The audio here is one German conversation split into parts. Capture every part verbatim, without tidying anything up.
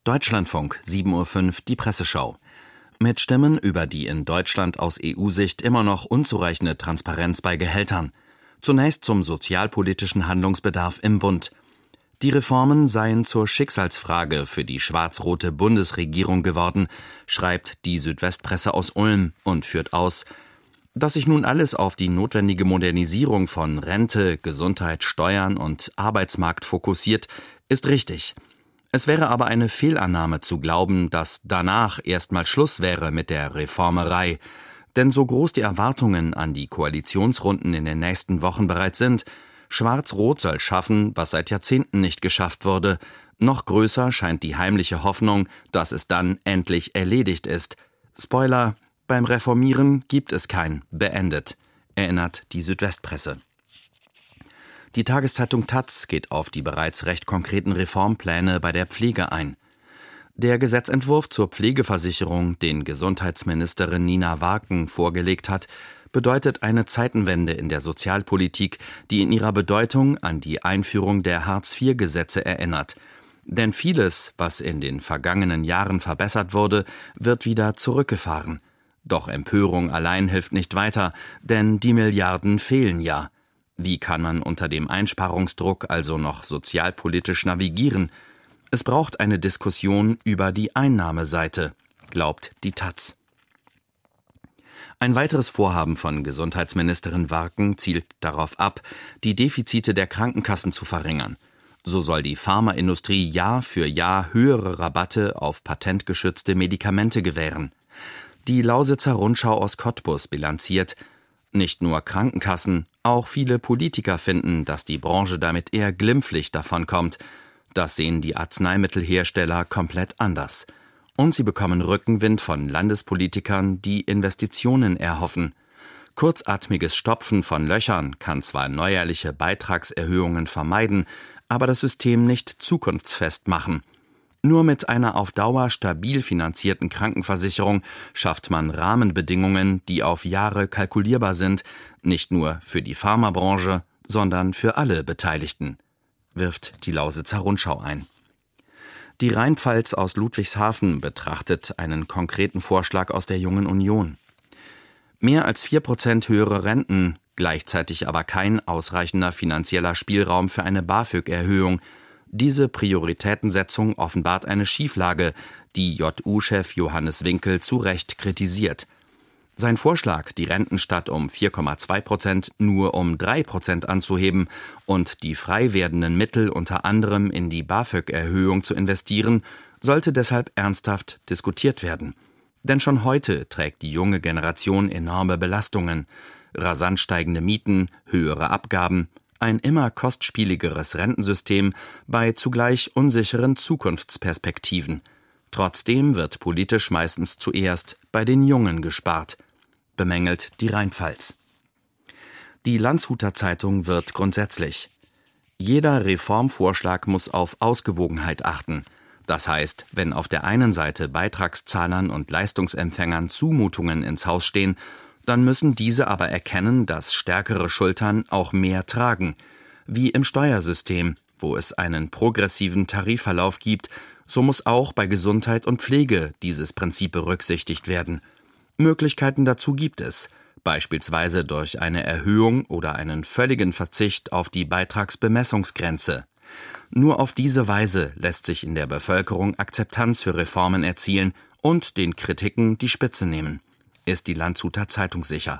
Deutschlandfunk, sieben Uhr fünf, die Presseschau. Mit Stimmen über die in Deutschland aus E U-Sicht immer noch unzureichende Transparenz bei Gehältern. Zunächst zum sozialpolitischen Handlungsbedarf im Bund. Die Reformen seien zur Schicksalsfrage für die schwarz-rote Bundesregierung geworden, schreibt die Südwestpresse aus Ulm und führt aus: Dass sich nun alles auf die notwendige Modernisierung von Rente, Gesundheit, Steuern und Arbeitsmarkt fokussiert, ist richtig. Es wäre aber eine Fehlannahme zu glauben, dass danach erstmal Schluss wäre mit der Reformerei. Denn so groß die Erwartungen an die Koalitionsrunden in den nächsten Wochen bereits sind, Schwarz-Rot soll schaffen, was seit Jahrzehnten nicht geschafft wurde. Noch größer scheint die heimliche Hoffnung, dass es dann endlich erledigt ist. Spoiler: Beim Reformieren gibt es kein beendet, erinnert die Südwestpresse. Die Tageszeitung taz geht auf die bereits recht konkreten Reformpläne bei der Pflege ein. Der Gesetzentwurf zur Pflegeversicherung, den Gesundheitsministerin Nina Waaken vorgelegt hat, bedeutet eine Zeitenwende in der Sozialpolitik, die in ihrer Bedeutung an die Einführung der Hartz vier Gesetze erinnert. Denn vieles, was in den vergangenen Jahren verbessert wurde, wird wieder zurückgefahren. Doch Empörung allein hilft nicht weiter, denn die Milliarden fehlen ja. Wie kann man unter dem Einsparungsdruck also noch sozialpolitisch navigieren? Es braucht eine Diskussion über die Einnahmeseite, glaubt die taz. Ein weiteres Vorhaben von Gesundheitsministerin Waaken zielt darauf ab, die Defizite der Krankenkassen zu verringern. So soll die Pharmaindustrie Jahr für Jahr höhere Rabatte auf patentgeschützte Medikamente gewähren. Die Lausitzer Rundschau aus Cottbus bilanziert: Nicht nur Krankenkassen, auch viele Politiker finden, dass die Branche damit eher glimpflich davonkommt. Das sehen die Arzneimittelhersteller komplett anders. Und sie bekommen Rückenwind von Landespolitikern, die Investitionen erhoffen. Kurzatmiges Stopfen von Löchern kann zwar neuerliche Beitragserhöhungen vermeiden, aber das System nicht zukunftsfest machen. Nur mit einer auf Dauer stabil finanzierten Krankenversicherung schafft man Rahmenbedingungen, die auf Jahre kalkulierbar sind, nicht nur für die Pharmabranche, sondern für alle Beteiligten, wirft die Lausitzer Rundschau ein. Die Rheinpfalz aus Ludwigshafen betrachtet einen konkreten Vorschlag aus der Jungen Union. Mehr als vier Prozent höhere Renten, gleichzeitig aber kein ausreichender finanzieller Spielraum für eine BAföG-Erhöhung. Diese Prioritätensetzung offenbart eine Schieflage, die J U-Chef Johannes Winkel zu Recht kritisiert. Sein Vorschlag, die Renten statt um vier Komma zwei Prozent nur um drei Prozent anzuheben und die frei werdenden Mittel unter anderem in die BAföG-Erhöhung zu investieren, sollte deshalb ernsthaft diskutiert werden. Denn schon heute trägt die junge Generation enorme Belastungen: rasant steigende Mieten, höhere Abgaben, ein immer kostspieligeres Rentensystem bei zugleich unsicheren Zukunftsperspektiven. Trotzdem wird politisch meistens zuerst bei den Jungen gespart, bemängelt die Rheinpfalz. Die Landshuter Zeitung wird grundsätzlich: Jeder Reformvorschlag muss auf Ausgewogenheit achten. Das heißt, wenn auf der einen Seite Beitragszahlern und Leistungsempfängern Zumutungen ins Haus stehen, dann müssen diese aber erkennen, dass stärkere Schultern auch mehr tragen. Wie im Steuersystem, wo es einen progressiven Tarifverlauf gibt, so muss auch bei Gesundheit und Pflege dieses Prinzip berücksichtigt werden. Möglichkeiten dazu gibt es, beispielsweise durch eine Erhöhung oder einen völligen Verzicht auf die Beitragsbemessungsgrenze. Nur auf diese Weise lässt sich in der Bevölkerung Akzeptanz für Reformen erzielen und den Kritiken die Spitze nehmen, ist die Landshuter Zeitung sicher.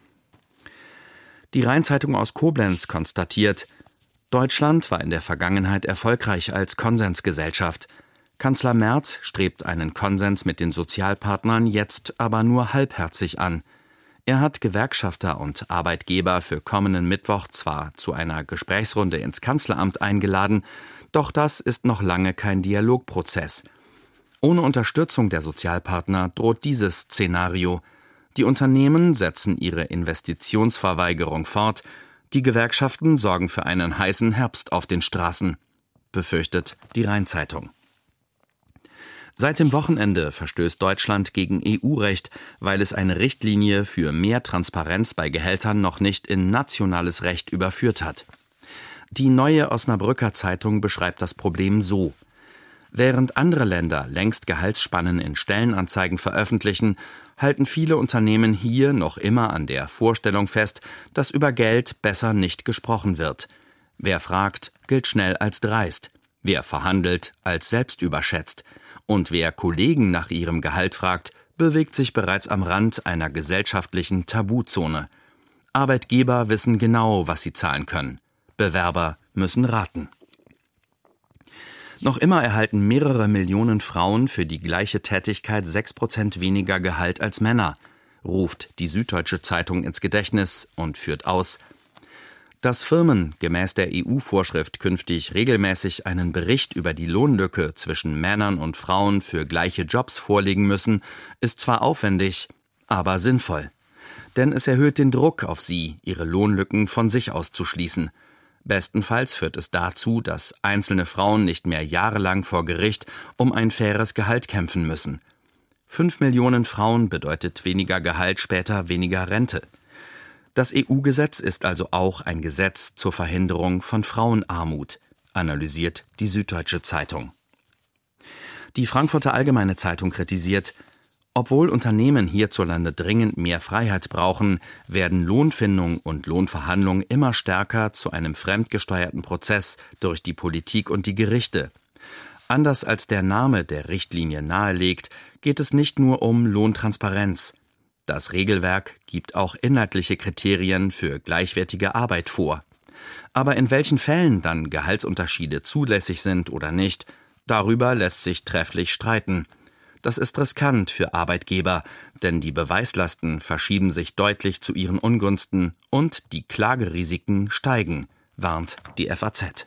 Die Rheinzeitung aus Koblenz konstatiert: Deutschland war in der Vergangenheit erfolgreich als Konsensgesellschaft. Kanzler Merz strebt einen Konsens mit den Sozialpartnern jetzt aber nur halbherzig an. Er hat Gewerkschafter und Arbeitgeber für kommenden Mittwoch zwar zu einer Gesprächsrunde ins Kanzleramt eingeladen, doch das ist noch lange kein Dialogprozess. Ohne Unterstützung der Sozialpartner droht dieses Szenario. Die Unternehmen setzen ihre Investitionsverweigerung fort, die Gewerkschaften sorgen für einen heißen Herbst auf den Straßen, befürchtet die Rheinzeitung. Seit dem Wochenende verstößt Deutschland gegen E U-Recht, weil es eine Richtlinie für mehr Transparenz bei Gehältern noch nicht in nationales Recht überführt hat. Die Neue Osnabrücker Zeitung beschreibt das Problem so: Während andere Länder längst Gehaltsspannen in Stellenanzeigen veröffentlichen, halten viele Unternehmen hier noch immer an der Vorstellung fest, dass über Geld besser nicht gesprochen wird. Wer fragt, gilt schnell als dreist, wer verhandelt, als selbstüberschätzt, und wer Kollegen nach ihrem Gehalt fragt, bewegt sich bereits am Rand einer gesellschaftlichen Tabuzone. Arbeitgeber wissen genau, was sie zahlen können. Bewerber müssen raten. Noch immer erhalten mehrere Millionen Frauen für die gleiche Tätigkeit sechs Prozent weniger Gehalt als Männer, ruft die Süddeutsche Zeitung ins Gedächtnis und führt aus: Dass Firmen gemäß der E U-Vorschrift künftig regelmäßig einen Bericht über die Lohnlücke zwischen Männern und Frauen für gleiche Jobs vorlegen müssen, ist zwar aufwendig, aber sinnvoll. Denn es erhöht den Druck auf sie, ihre Lohnlücken von sich aus zu schließen. Bestenfalls führt es dazu, dass einzelne Frauen nicht mehr jahrelang vor Gericht um ein faires Gehalt kämpfen müssen. Fünf Millionen Frauen bedeutet weniger Gehalt, später weniger Rente. Das E U-Gesetz ist also auch ein Gesetz zur Verhinderung von Frauenarmut, analysiert die Süddeutsche Zeitung. Die Frankfurter Allgemeine Zeitung kritisiert: Obwohl Unternehmen hierzulande dringend mehr Freiheit brauchen, werden Lohnfindung und Lohnverhandlung immer stärker zu einem fremdgesteuerten Prozess durch die Politik und die Gerichte. Anders als der Name der Richtlinie nahelegt, geht es nicht nur um Lohntransparenz. Das Regelwerk gibt auch inhaltliche Kriterien für gleichwertige Arbeit vor. Aber in welchen Fällen dann Gehaltsunterschiede zulässig sind oder nicht, darüber lässt sich trefflich streiten. Das ist riskant für Arbeitgeber, denn die Beweislasten verschieben sich deutlich zu ihren Ungunsten und die Klagerisiken steigen, warnt die F A Z.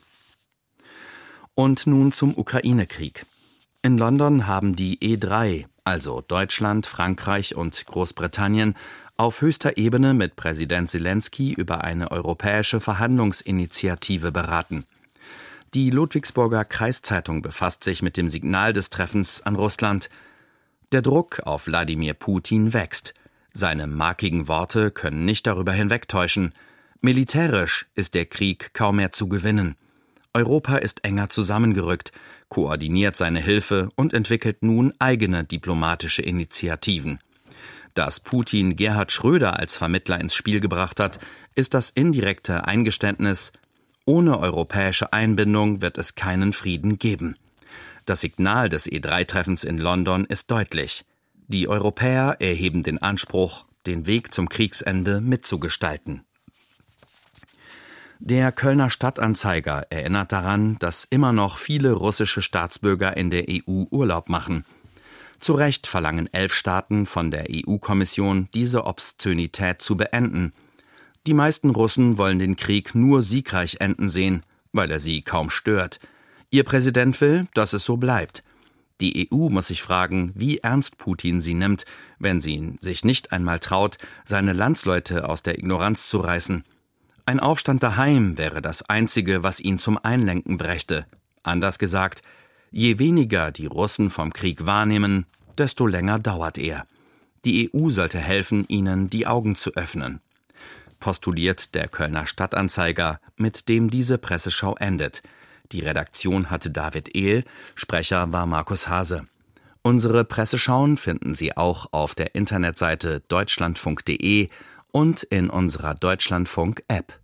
Und nun zum Ukraine-Krieg. In London haben die E drei, also Deutschland, Frankreich und Großbritannien, auf höchster Ebene mit Präsident Selenskyj über eine europäische Verhandlungsinitiative beraten. Die Ludwigsburger Kreiszeitung befasst sich mit dem Signal des Treffens an Russland. Der Druck auf Wladimir Putin wächst. Seine markigen Worte können nicht darüber hinwegtäuschen. Militärisch ist der Krieg kaum mehr zu gewinnen. Europa ist enger zusammengerückt, koordiniert seine Hilfe und entwickelt nun eigene diplomatische Initiativen. Dass Putin Gerhard Schröder als Vermittler ins Spiel gebracht hat, ist das indirekte Eingeständnis: Ohne europäische Einbindung wird es keinen Frieden geben. Das Signal des E drei Treffens in London ist deutlich. Die Europäer erheben den Anspruch, den Weg zum Kriegsende mitzugestalten. Der Kölner Stadtanzeiger erinnert daran, dass immer noch viele russische Staatsbürger in der E U Urlaub machen. Zu Recht verlangen elf Staaten von der E U-Kommission, diese Obszönität zu beenden. Die meisten Russen wollen den Krieg nur siegreich enden sehen, weil er sie kaum stört. Ihr Präsident will, dass es so bleibt. Die E U muss sich fragen, wie ernst Putin sie nimmt, wenn sie sich nicht einmal traut, seine Landsleute aus der Ignoranz zu reißen. Ein Aufstand daheim wäre das Einzige, was ihn zum Einlenken brächte. Anders gesagt, je weniger die Russen vom Krieg wahrnehmen, desto länger dauert er. Die E U sollte helfen, ihnen die Augen zu öffnen. Postuliert der Kölner Stadtanzeiger, mit dem diese Presseschau endet. Die Redaktion hatte David Ehl, Sprecher war Markus Hase. Unsere Presseschauen finden Sie auch auf der Internetseite deutschlandfunk punkt de und in unserer Deutschlandfunk-App.